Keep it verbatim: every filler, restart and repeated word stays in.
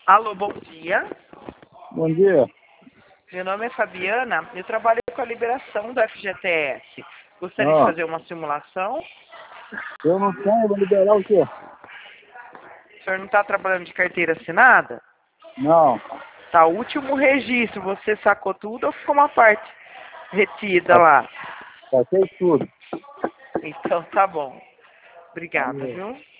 Alô, bom dia. Bom dia. Meu nome é Fabiana, eu trabalho com a liberação do F G T S. Gostaria de Ah, fazer uma simulação. eu não tenho, vou liberar o quê? O senhor não está trabalhando de carteira assinada? Não, Tá, o último registro, você sacou tudo ou ficou uma parte retida lá? passei tudo. Então tá bom. Obrigada, Valeu. viu?